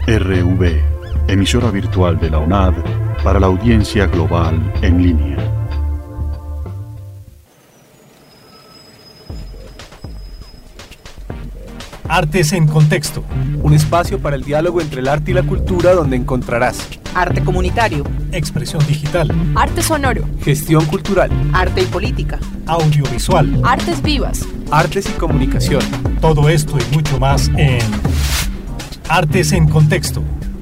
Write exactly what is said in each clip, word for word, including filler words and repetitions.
R V, emisora virtual de la UNAD para la audiencia global en línea. Artes en Contexto, un espacio para el diálogo entre el arte y la cultura donde encontrarás arte comunitario, expresión digital, arte sonoro, gestión cultural, arte y política, audiovisual, artes vivas, artes y comunicación. Todo esto y mucho más en Artes en Contexto.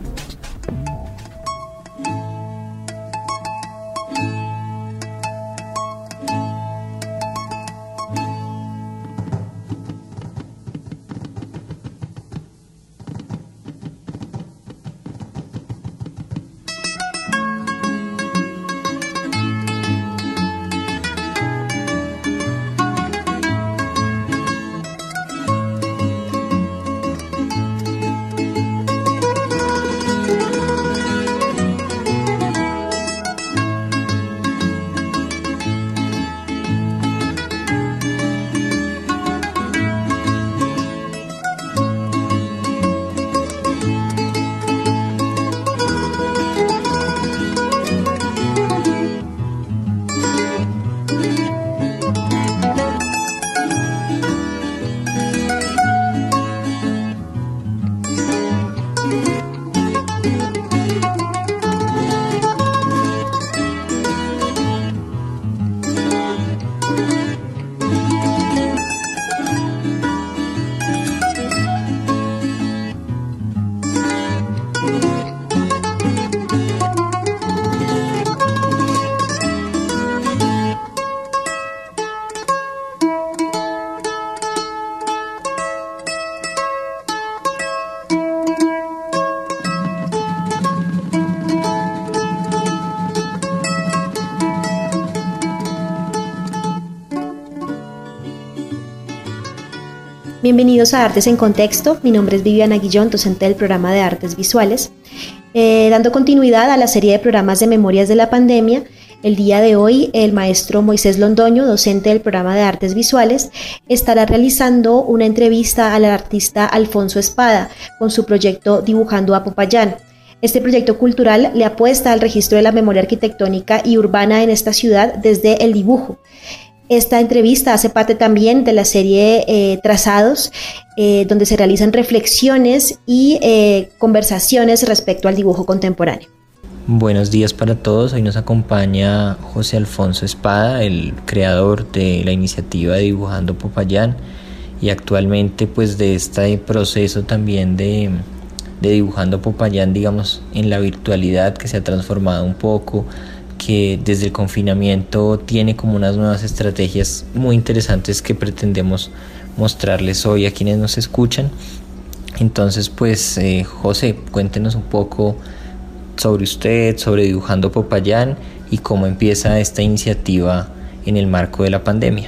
Bienvenidos a Artes en Contexto. Mi nombre es Viviana Guillón, docente del programa de Artes Visuales. Eh, dando continuidad a la serie de programas de Memorias de la Pandemia, el día de hoy el maestro Moisés Londoño, docente del programa de Artes Visuales, estará realizando una entrevista al artista Alfonso Espada con su proyecto Dibujando a Popayán. Este proyecto cultural le apuesta al registro de la memoria arquitectónica y urbana en esta ciudad desde el dibujo. Esta entrevista hace parte también de la serie eh, Trazados, eh, donde se realizan reflexiones y eh, conversaciones respecto al dibujo contemporáneo. Buenos días para todos. Hoy nos acompaña José Alfonso Espada, el creador de la iniciativa Dibujando Popayán y actualmente pues de este proceso también de, de Dibujando Popayán, digamos, en la virtualidad que se ha transformado un poco, que desde el confinamiento tiene como unas nuevas estrategias muy interesantes que pretendemos mostrarles hoy a quienes nos escuchan. Entonces pues eh, José, cuéntenos un poco sobre usted, sobre Dibujando Popayán y cómo empieza esta iniciativa en el marco de la pandemia.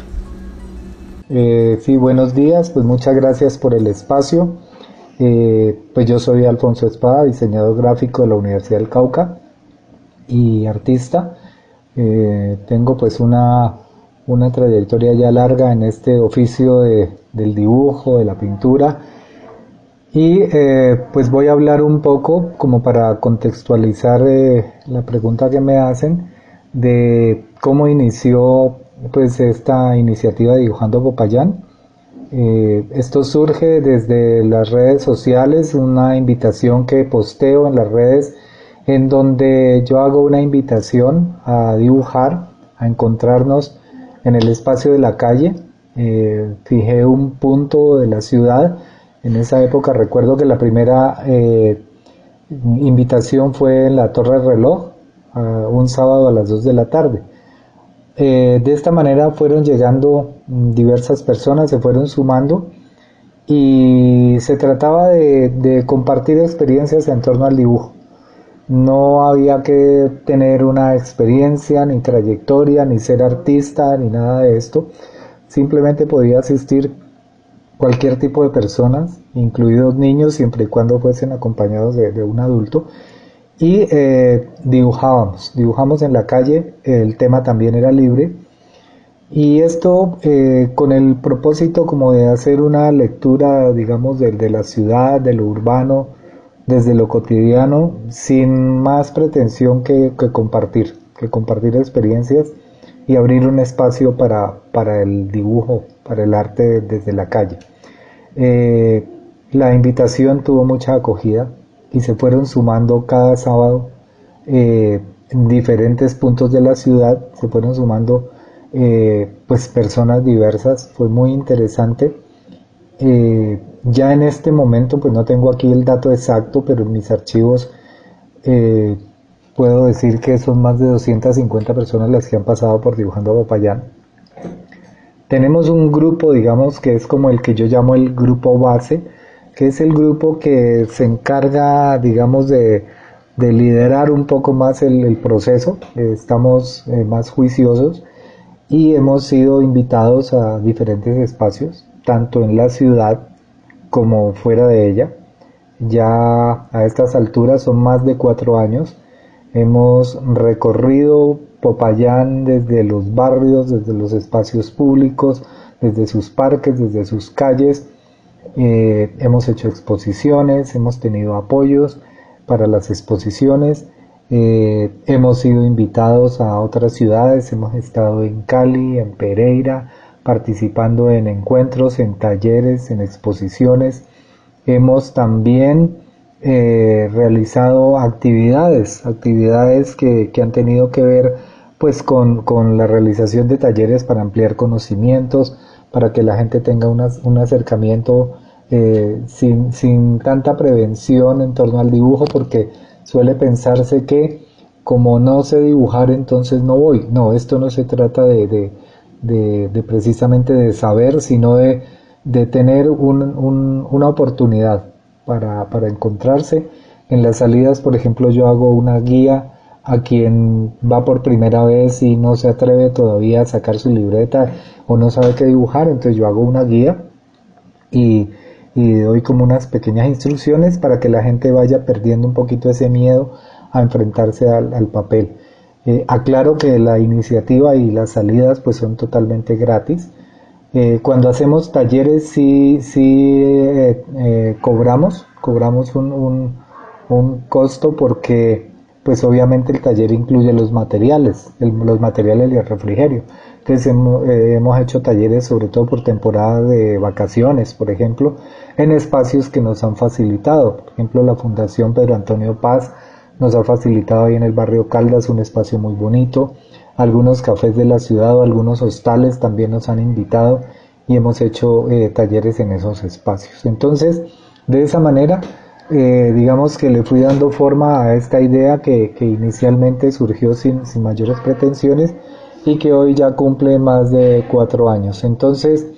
Eh, sí, buenos días, pues muchas gracias por el espacio. Eh, pues yo soy Alfonso Espada, diseñador gráfico de la Universidad del Cauca y artista. Eh, tengo pues una, una trayectoria ya larga en este oficio de, del dibujo, de la pintura, y eh, pues voy a hablar un poco como para contextualizar eh, la pregunta que me hacen de cómo inició pues esta iniciativa de Dibujando Popayán. Eh, esto surge desde las redes sociales, una invitación que posteo en las redes en donde yo hago una invitación a dibujar, a encontrarnos en el espacio de la calle. Eh, fijé un punto de la ciudad. En esa época recuerdo que la primera eh, invitación fue en la Torre Reloj, uh, un sábado a las dos de la tarde. Eh, de esta manera fueron llegando diversas personas, se fueron sumando, y se trataba de, de compartir experiencias en torno al dibujo. No había que tener una experiencia, ni trayectoria, ni ser artista, ni nada de esto. Simplemente podía asistir cualquier tipo de personas, incluidos niños, siempre y cuando fuesen acompañados de, de un adulto. Y eh, dibujábamos, dibujamos en la calle, el tema también era libre. Y esto eh, con el propósito como de hacer una lectura, digamos, de, de la ciudad, de lo urbano, desde lo cotidiano, sin más pretensión que, que compartir, que compartir experiencias y abrir un espacio para, para el dibujo, para el arte desde la calle. Eh, la invitación tuvo mucha acogida y se fueron sumando cada sábado eh, en diferentes puntos de la ciudad, se fueron sumando eh, pues personas diversas, fue muy interesante. Eh, ya en este momento pues no tengo aquí el dato exacto, pero en mis archivos eh, puedo decir que son más de doscientas cincuenta personas las que han pasado por Dibujando a Popayán. Tenemos un grupo, digamos, que es como el que yo llamo el grupo base, que es el grupo que se encarga, digamos, de, de liderar un poco más el, el proceso. Estamos eh, más juiciosos y hemos sido invitados a diferentes espacios, tanto en la ciudad como fuera de ella. Ya a estas alturas son más de cuatro años. Hemos recorrido Popayán desde los barrios, desde los espacios públicos, desde sus parques, desde sus calles. Eh, hemos hecho exposiciones, hemos tenido apoyos para las exposiciones, eh, hemos sido invitados a otras ciudades, hemos estado en Cali, en Pereira, participando en encuentros, en talleres, en exposiciones. Hemos también eh, realizado actividades, actividades que, que han tenido que ver pues con, con la realización de talleres para ampliar conocimientos, para que la gente tenga una, un acercamiento eh, sin, sin tanta prevención en torno al dibujo, porque suele pensarse que como no sé dibujar entonces no voy. No, esto no se trata de, de, de, de precisamente de saber, sino de, de tener un, un, una oportunidad para, para encontrarse. En las salidas, por ejemplo, yo hago una guía a quien va por primera vez y no se atreve todavía a sacar su libreta o no sabe qué dibujar, entonces yo hago una guía y, y doy como unas pequeñas instrucciones para que la gente vaya perdiendo un poquito ese miedo a enfrentarse al, al papel. Eh, aclaro que la iniciativa y las salidas pues son totalmente gratis. Eh, cuando hacemos talleres sí, sí eh, eh, cobramos, cobramos un, un, un costo porque pues obviamente el taller incluye los materiales, el, los materiales y el refrigerio. Entonces hemos, eh, hemos hecho talleres sobre todo por temporada de vacaciones, por ejemplo, en espacios que nos han facilitado. Por ejemplo, la Fundación Pedro Antonio Paz nos ha facilitado ahí en el barrio Caldas un espacio muy bonito. Algunos cafés de la ciudad o algunos hostales también nos han invitado y hemos hecho eh, talleres en esos espacios. Entonces, de esa manera, Eh, digamos que le fui dando forma a esta idea que, que inicialmente surgió sin, sin mayores pretensiones y que hoy ya cumple más de cuatro años. Entonces,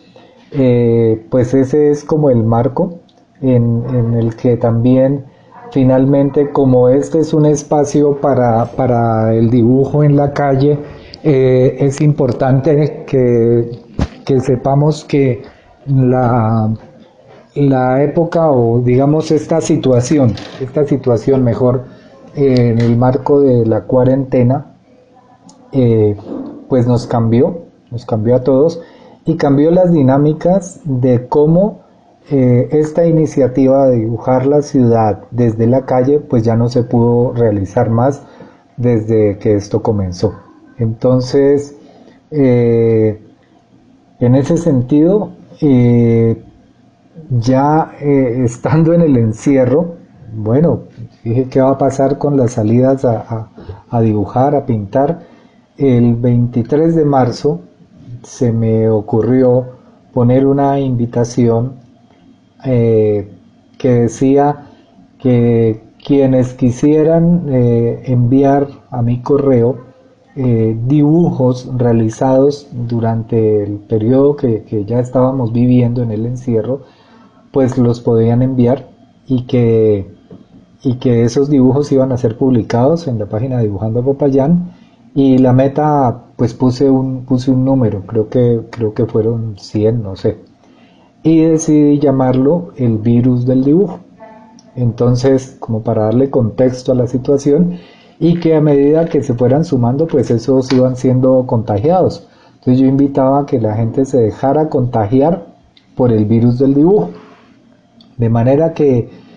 eh, pues ese es como el marco en, en el que también finalmente, como este es un espacio para, para el dibujo en la calle, eh, es importante que, que sepamos que la... la época o digamos esta situación, esta situación mejor eh, en el marco de la cuarentena, eh, pues nos cambió, nos cambió a todos y cambió las dinámicas de cómo eh, esta iniciativa de dibujar la ciudad desde la calle pues ya no se pudo realizar más desde que esto comenzó. Entonces, eh, en ese sentido, eh, ya eh, estando en el encierro, bueno, dije qué va a pasar con las salidas a, a, a dibujar, a pintar. El veintitrés de marzo se me ocurrió poner una invitación eh, que decía que quienes quisieran eh, enviar a mi correo eh, dibujos realizados durante el periodo que, que ya estábamos viviendo en el encierro, pues los podían enviar y que, y que esos dibujos iban a ser publicados en la página Dibujando a Popayán, y la meta pues puse un, puse un número, creo que, creo que fueron cien, no sé, y decidí llamarlo el virus del dibujo. Entonces, como para darle contexto a la situación y que a medida que se fueran sumando pues esos iban siendo contagiados, entonces yo invitaba a que la gente se dejara contagiar por el virus del dibujo. De manera que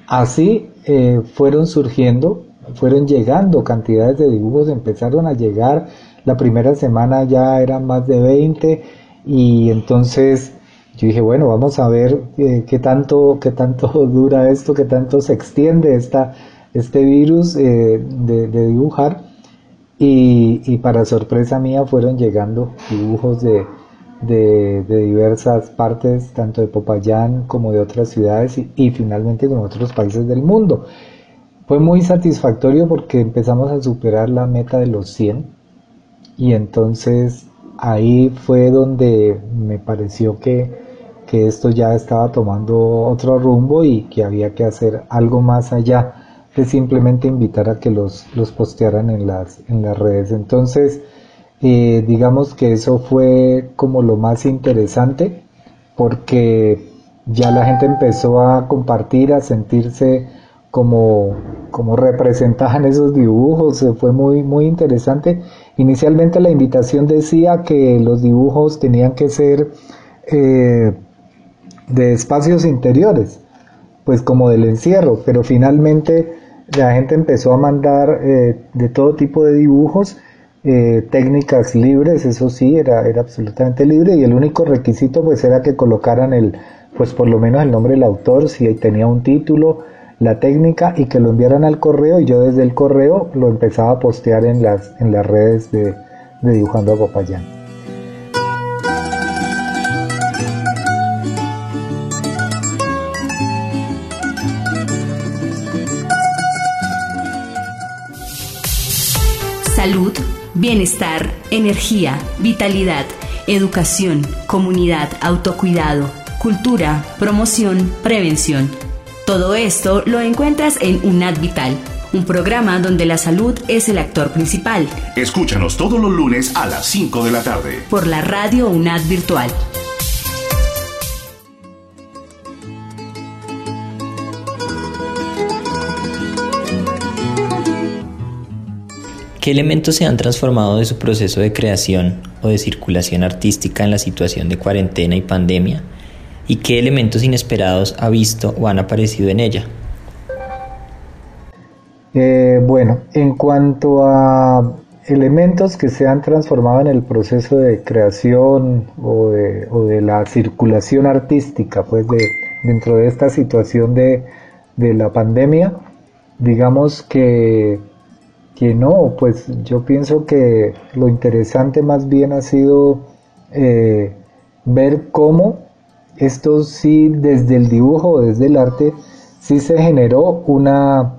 Así eh, fueron surgiendo, fueron llegando cantidades de dibujos, empezaron a llegar, la primera semana ya eran más de veinte, y entonces yo dije, bueno, vamos a ver eh, qué tanto, qué tanto dura esto, qué tanto se extiende esta, este virus eh, de, de dibujar, y, y para sorpresa mía fueron llegando dibujos de, de, de diversas partes, tanto de Popayán como de otras ciudades y, y finalmente con otros países del mundo. Fue muy satisfactorio porque empezamos a superar la meta de los cien, y entonces ahí fue donde me pareció que, que esto ya estaba tomando otro rumbo y que había que hacer algo más allá de simplemente invitar a que los, los postearan en las, en las redes. Entonces, eh, digamos que eso fue como lo más interesante, porque ya la gente empezó a compartir, a sentirse como, como representada en esos dibujos. Fue muy, muy interesante. Inicialmente la invitación decía que los dibujos tenían que ser eh, de espacios interiores, pues como del encierro, pero finalmente la gente empezó a mandar eh, de todo tipo de dibujos, eh, técnicas libres, eso sí, era, era absolutamente libre, y el único requisito pues era que colocaran el, pues por lo menos el nombre del autor, si tenía un título, la técnica, y que lo enviaran al correo, y yo desde el correo lo empezaba a postear en las, en las redes de, de Dibujando a Popayán. Salud, bienestar, energía, vitalidad, educación, comunidad, autocuidado, cultura, promoción, prevención. Todo esto lo encuentras en UNAD Vital, un programa donde la salud es el actor principal. Escúchanos todos los lunes a las cinco de la tarde. Por la radio UNAD Virtual. ¿Qué elementos se han transformado de su proceso de creación o de circulación artística en la situación de cuarentena y pandemia? ¿Y qué elementos inesperados ha visto o han aparecido en ella? Eh, bueno, en cuanto a elementos que se han transformado en el proceso de creación o de, o de la circulación artística, pues de, dentro de esta situación de, de la pandemia, digamos que que no, pues yo pienso que lo interesante más bien ha sido eh, ver cómo esto sí, desde el dibujo o desde el arte, sí se generó una,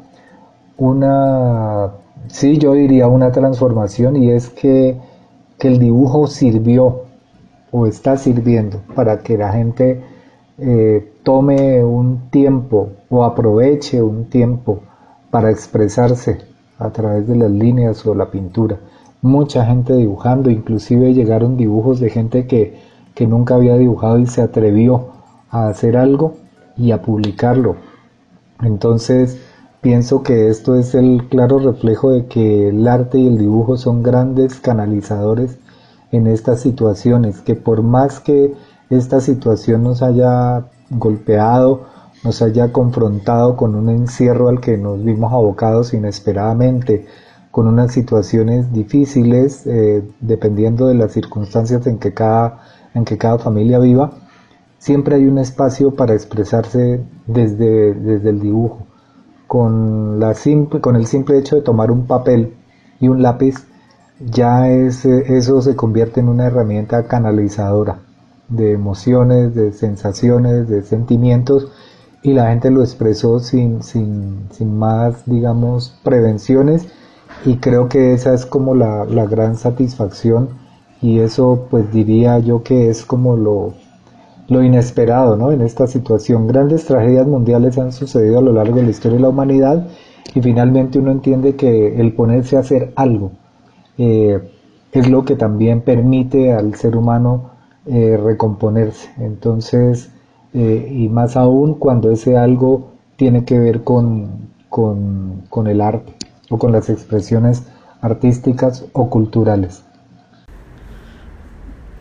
una, sí yo diría una transformación, y es que, que el dibujo sirvió o está sirviendo para que la gente eh, tome un tiempo o aproveche un tiempo para expresarse a través de las líneas o la pintura. Mucha gente dibujando, inclusive llegaron dibujos de gente que, que nunca había dibujado y se atrevió a hacer algo y a publicarlo. Entonces pienso que esto es el claro reflejo de que el arte y el dibujo son grandes canalizadores en estas situaciones, que por más que esta situación nos haya golpeado, nos haya confrontado con un encierro al que nos vimos abocados inesperadamente, con unas situaciones difíciles, eh, dependiendo de las circunstancias en que cada, en que cada familia viva, siempre hay un espacio para expresarse desde, desde el dibujo. Con, la simple, con el simple hecho de tomar un papel y un lápiz, ya es, eso se convierte en una herramienta canalizadora de emociones, de sensaciones, de sentimientos, y la gente lo expresó sin, sin, sin más, digamos, prevenciones, y creo que esa es como la, la gran satisfacción, y eso pues diría yo que es como lo, lo inesperado, ¿no? En esta situación. Grandes tragedias mundiales han sucedido a lo largo de la historia de la humanidad, y finalmente uno entiende que el ponerse a hacer algo eh, es lo que también permite al ser humano eh, recomponerse. Entonces, Eh, y más aún cuando ese algo tiene que ver con, con, con el arte o con las expresiones artísticas o culturales. Bueno,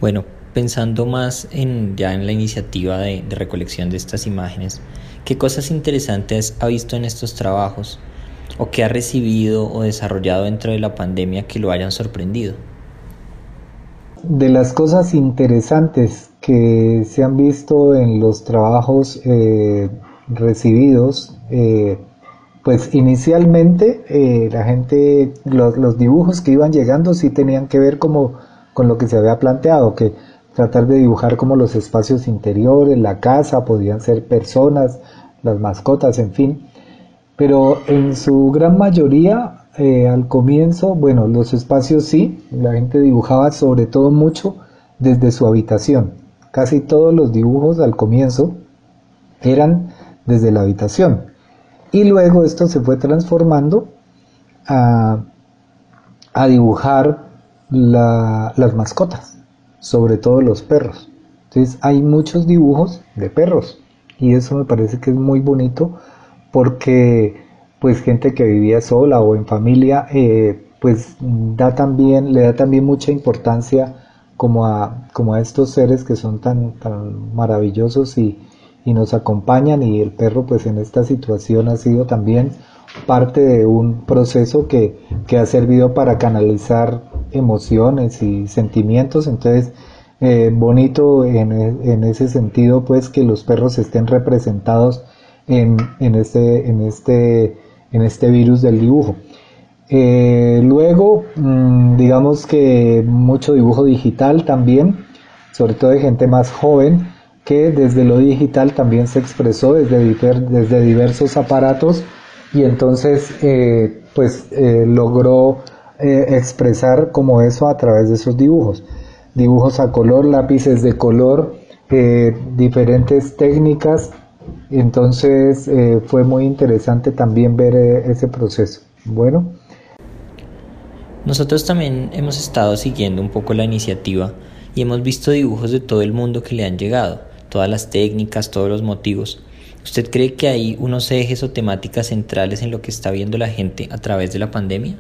pensando más en ya en la iniciativa de, de recolección de estas imágenes, ¿qué cosas interesantes ha visto en estos trabajos o qué ha recibido o desarrollado dentro de la pandemia que lo hayan sorprendido? De las cosas interesantes que se han visto en los trabajos eh, recibidos, eh, pues inicialmente eh, la gente, los, los dibujos que iban llegando sí tenían que ver como con lo que se había planteado, que tratar de dibujar como los espacios interiores, la casa, podían ser personas, las mascotas, en fin, pero en su gran mayoría eh, al comienzo, bueno, los espacios sí, la gente dibujaba sobre todo mucho desde su habitación, casi todos los dibujos al comienzo eran desde la habitación, y luego esto se fue transformando a, a dibujar la, las mascotas, sobre todo los perros. Entonces hay muchos dibujos de perros y eso me parece que es muy bonito porque pues gente que vivía sola o en familia eh, pues da también, le da también mucha importancia como a, como a estos seres que son tan, tan maravillosos y, y nos acompañan, y el perro pues en esta situación ha sido también parte de un proceso que, que ha servido para canalizar emociones y sentimientos. Entonces eh, bonito en, en ese sentido pues que los perros estén representados en, en este en este en este virus del dibujo. Eh, luego mmm, digamos que mucho dibujo digital también, sobre todo de gente más joven que desde lo digital también se expresó desde, diver, desde diversos aparatos, y entonces eh, pues eh, logró eh, expresar como eso a través de esos dibujos, dibujos a color, lápices de color, eh, diferentes técnicas. Entonces eh, fue muy interesante también ver eh, ese proceso. Bueno, nosotros también hemos estado siguiendo un poco la iniciativa y hemos visto dibujos de todo el mundo que le han llegado, todas las técnicas, todos los motivos. ¿Usted cree que hay unos ejes o temáticas centrales en lo que está viendo la gente a través de la pandemia?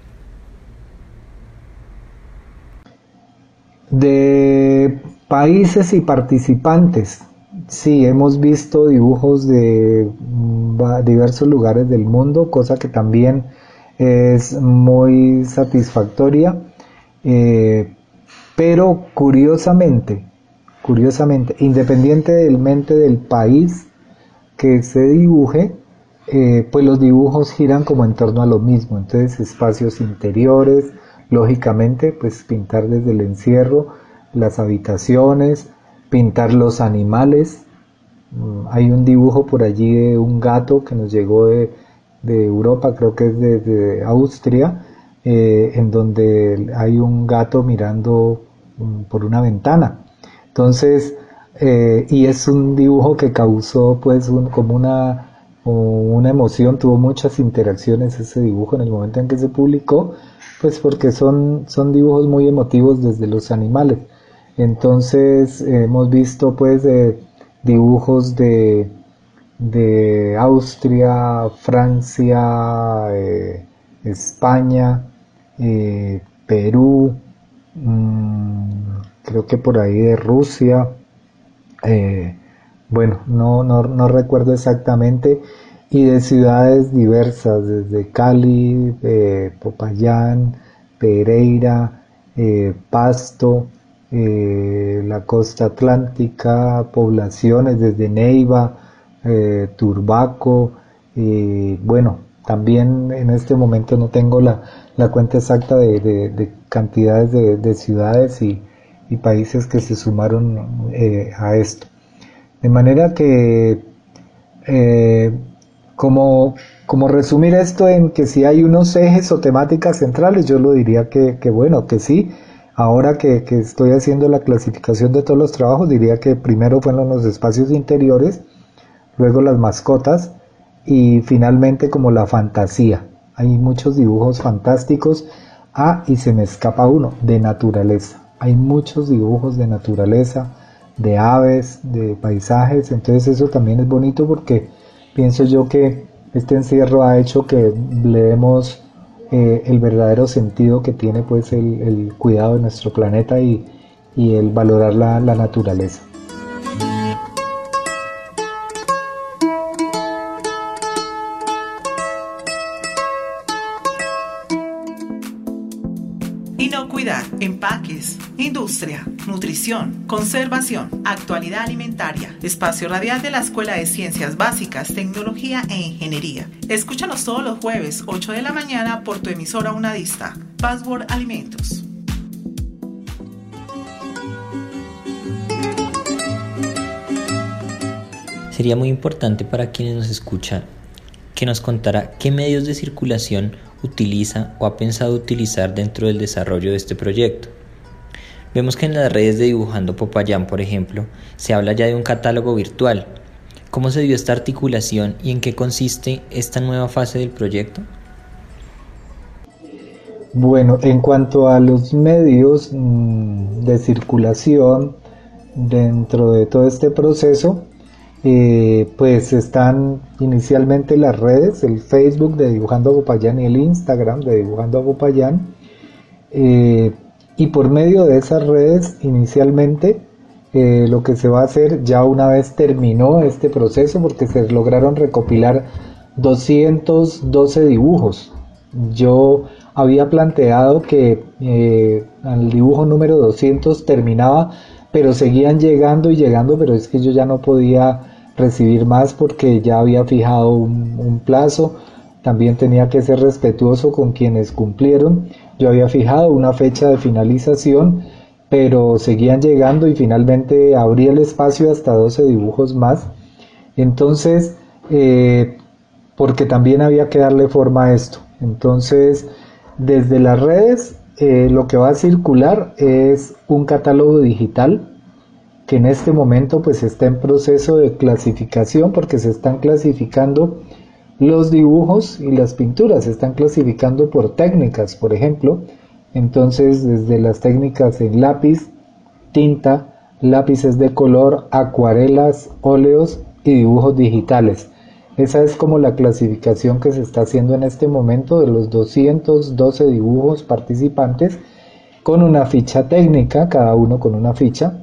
De países y participantes, sí, hemos visto dibujos de diversos lugares del mundo, cosa que también es muy satisfactoria, eh, pero curiosamente, curiosamente, independientemente del país que se dibuje, eh, pues los dibujos giran como en torno a lo mismo. Entonces espacios interiores, lógicamente pues pintar desde el encierro, las habitaciones, pintar los animales. Hay un dibujo por allí de un gato que nos llegó de, de Europa, creo que es de, de Austria, eh, en donde hay un gato mirando um, por una ventana. Entonces, eh, y es un dibujo que causó pues un, como una, una emoción, tuvo muchas interacciones ese dibujo en el momento en que se publicó, pues porque son, son dibujos muy emotivos desde los animales. Entonces eh, hemos visto pues eh, dibujos de, de Austria, Francia, eh, España, eh, Perú, mmm, creo que por ahí de Rusia, eh, bueno, no, no, no recuerdo exactamente, y de ciudades diversas, desde Cali, eh, Popayán, Pereira, eh, Pasto, eh, la costa atlántica, poblaciones desde Neiva, eh, Turbaco, y bueno, también en este momento no tengo la, la cuenta exacta de, de, de cantidades de, de ciudades y, y países que se sumaron eh, a esto. De manera que, eh, como, como resumir esto en que si hay unos ejes o temáticas centrales, yo lo diría que, que bueno, que sí. Ahora que, que estoy haciendo la clasificación de todos los trabajos, diría que primero fueron los espacios interiores, luego las mascotas y finalmente como la fantasía. Hay muchos dibujos fantásticos. Ah, y se me escapa uno, de naturaleza. Hay muchos dibujos de naturaleza, de aves, de paisajes. Entonces eso también es bonito porque pienso yo que este encierro ha hecho que le demos eh, el verdadero sentido que tiene pues el, el cuidado de nuestro planeta y, y el valorar la, la naturaleza. Inocuidad, empaques, industria, nutrición, conservación, actualidad alimentaria. Espacio radial de la Escuela de Ciencias Básicas, Tecnología e Ingeniería. Escúchanos todos los jueves, ocho de la mañana, por tu emisora unadista. Password Alimentos. Sería muy importante para quienes nos escuchan que nos contara qué medios de circulación utiliza o ha pensado utilizar dentro del desarrollo de este proyecto. Vemos que en las redes de Dibujando Popayán, por ejemplo, se habla ya de un catálogo virtual. ¿Cómo se dio esta articulación y en qué consiste esta nueva fase del proyecto? Bueno, en cuanto a los medios mmm, de circulación dentro de todo este proceso, Eh, pues están inicialmente las redes, el Facebook de Dibujando a Popayán y el Instagram de Dibujando a Popayán, eh, y por medio de esas redes inicialmente eh, lo que se va a hacer ya una vez terminó este proceso, porque se lograron recopilar doscientos doce dibujos. Yo había planteado que eh, al dibujo número doscientos terminaba, pero seguían llegando y llegando, pero es que yo ya no podía recibir más porque ya había fijado un, un plazo. También tenía que ser respetuoso con quienes cumplieron. Yo había fijado una fecha de finalización, pero seguían llegando y finalmente abrí el espacio hasta doce dibujos más. Entonces, eh, porque también había que darle forma a esto. Entonces, desde las redes, eh, lo que va a circular es un catálogo digital que en este momento pues está en proceso de clasificación, porque se están clasificando los dibujos y las pinturas, se están clasificando por técnicas, por ejemplo. Entonces, desde las técnicas en lápiz, tinta, lápices de color, acuarelas, óleos y dibujos digitales. Esa es como la clasificación que se está haciendo en este momento de los doscientos doce dibujos participantes, con una ficha técnica, cada uno con una ficha.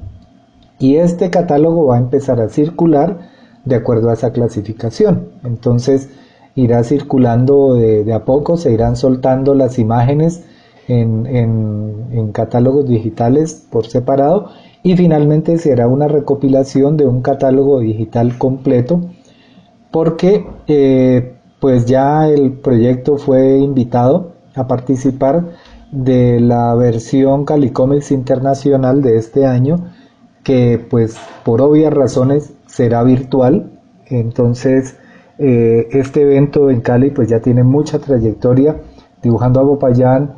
Y este catálogo va a empezar a circular de acuerdo a esa clasificación. Entonces irá circulando de, de a poco, se irán soltando las imágenes en, en, en catálogos digitales por separado, y finalmente se hará una recopilación de un catálogo digital completo, porque eh, pues ya el proyecto fue invitado a participar de la versión Calicomics Internacional de este año, que pues por obvias razones será virtual. Entonces eh, este evento en Cali pues ya tiene mucha trayectoria. Dibujando a Popayán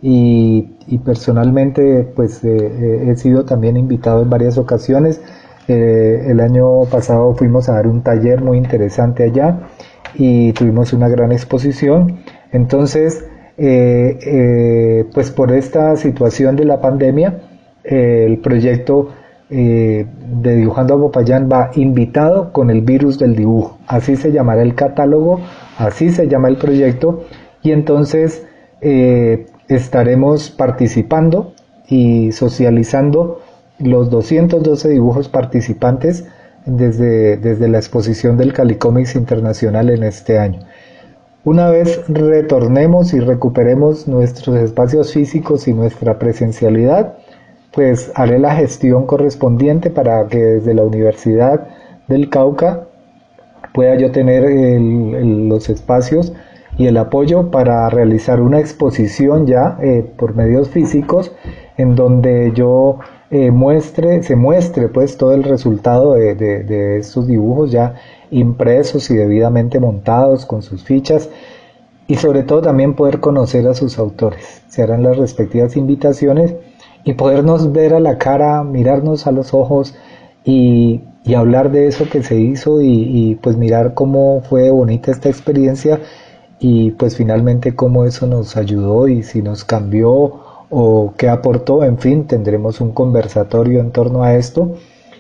y, y personalmente pues eh, eh, he sido también invitado en varias ocasiones. Eh, el año pasado fuimos a dar un taller muy interesante allá y tuvimos una gran exposición. Entonces eh, eh, pues por esta situación de la pandemia, eh, el proyecto Eh, de Dibujando a Popayán va invitado con el virus del dibujo. Así se llamará el catálogo, así se llama el proyecto, y entonces eh, estaremos participando y socializando los doscientos doce dibujos participantes desde, desde la exposición del Calicomics Internacional en este año. Una vez retornemos y recuperemos nuestros espacios físicos y nuestra presencialidad, pues haré la gestión correspondiente para que desde la Universidad del Cauca pueda yo tener el, el, los espacios y el apoyo para realizar una exposición ya eh, por medios físicos, en donde yo eh, muestre, se muestre pues todo el resultado de, de, de estos dibujos ya impresos y debidamente montados con sus fichas, y sobre todo también poder conocer a sus autores. Se harán las respectivas invitaciones y podernos ver a la cara, mirarnos a los ojos y, y hablar de eso que se hizo y, y pues mirar cómo fue bonita esta experiencia y pues finalmente cómo eso nos ayudó y si nos cambió o qué aportó. En fin, tendremos un conversatorio en torno a esto,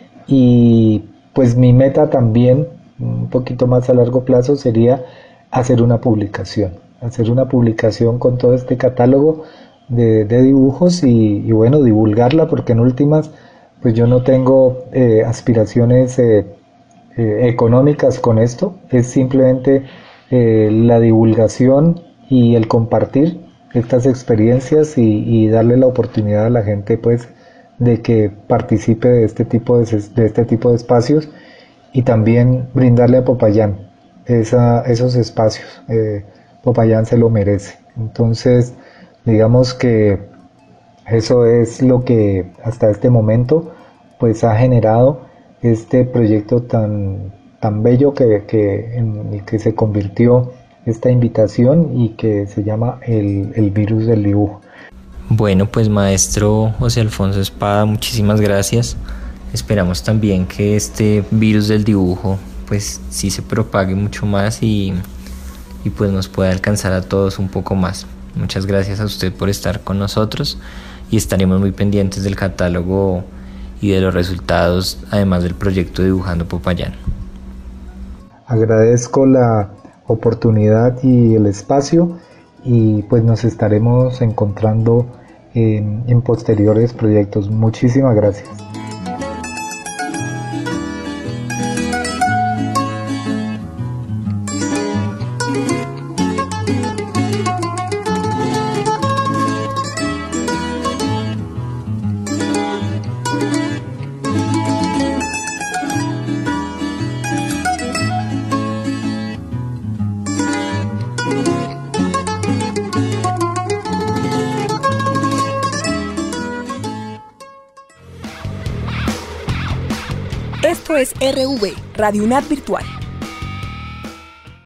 y pues mi meta también, un poquito más a largo plazo, sería hacer una publicación, hacer una publicación con todo este catálogo de, de dibujos y, y bueno, divulgarla, porque en últimas pues yo no tengo eh, aspiraciones eh, eh, económicas con esto, es simplemente eh, la divulgación y el compartir estas experiencias y, y darle la oportunidad a la gente pues de que participe de este tipo de, de este tipo de espacios, y también brindarle a Popayán esa, esos espacios. eh, Popayán se lo merece. Entonces digamos que eso es lo que hasta este momento pues ha generado este proyecto tan, tan bello que, que, en el que se convirtió esta invitación y que se llama el, el virus del dibujo. Bueno, pues maestro José Alfonso Espada, muchísimas gracias. Esperamos también que este virus del dibujo pues sí se propague mucho más y, y pues nos pueda alcanzar a todos un poco más. Muchas gracias a usted por estar con nosotros y estaremos muy pendientes del catálogo y de los resultados, además del proyecto Dibujando Popayán. Agradezco la oportunidad y el espacio, y pues nos estaremos encontrando en, en posteriores proyectos. Muchísimas gracias. Esto es R V, Radio UNAD Virtual.